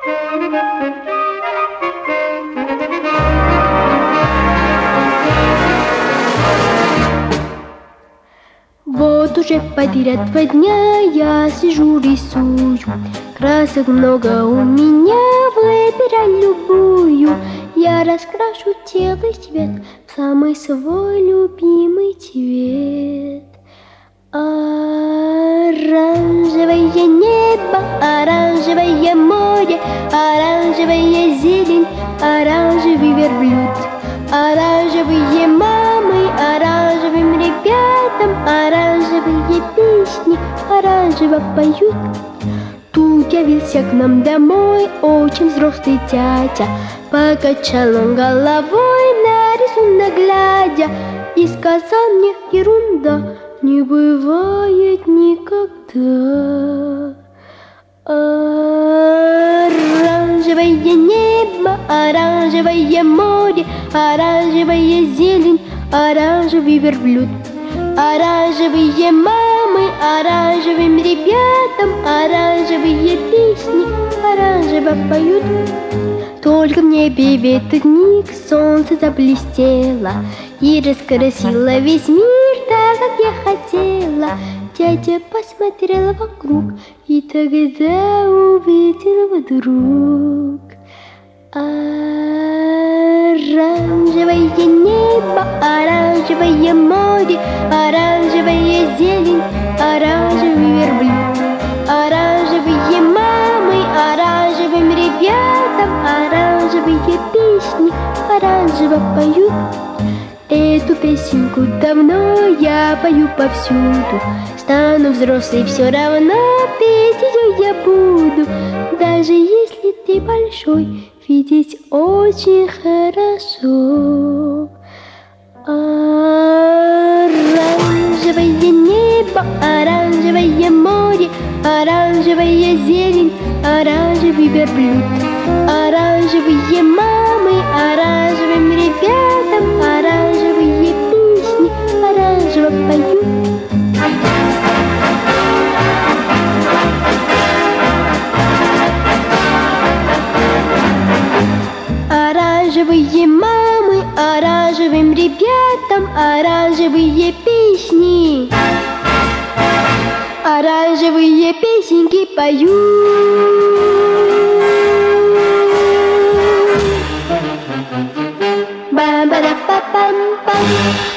Вот уже подряд 2 дня я сижу рисую. Красок много у меня, выбирай любую. Я раскрашу тело цвет в самый свой любимый цвет. Оранжевое небо, оранжевое море, оранжевая зелень, оранжевый верблюд. Оранжевые мамы, оранжевым ребятам, оранжевые песни оранжево поют. Тут явился к нам домой очень взрослый дядя. Покачал он головой на рисунок глядя и сказал мне: ерунда, не бывает никогда. Оранжевое небо, оранжевое море, оранжевая зелень, оранжевый верблюд. Оранжевые мамы, оранжевым ребятам, оранжевые песни оранжево поют. Только в небе в этот миг солнце заблестело и раскрасило весь мир так, как я хотела. Дядя посмотрел вокруг и тогда увидел вдруг оранжевое небо, оранжевое море, оранжевая зелень, оранжевый верблюд. Оранжевые мамы, оранжевым ребятам, оранжевые песни оранжево поют. Эту песенку давно я пою повсюду. Стану взрослой, все равно петь ее я буду. Даже если ты большой, видеть очень хорошо. Оранжевое небо, оранжевое море, оранжевая зелень, оранжевый верблюд. Оранжевые мамы, оранжевым ребятам, оранжевые песни оранжево поют. Оранжевые мамы, оранжевым ребятам, оранжевые песни оранжевые песенки поют. Ба-ба-да-па-пам-пам.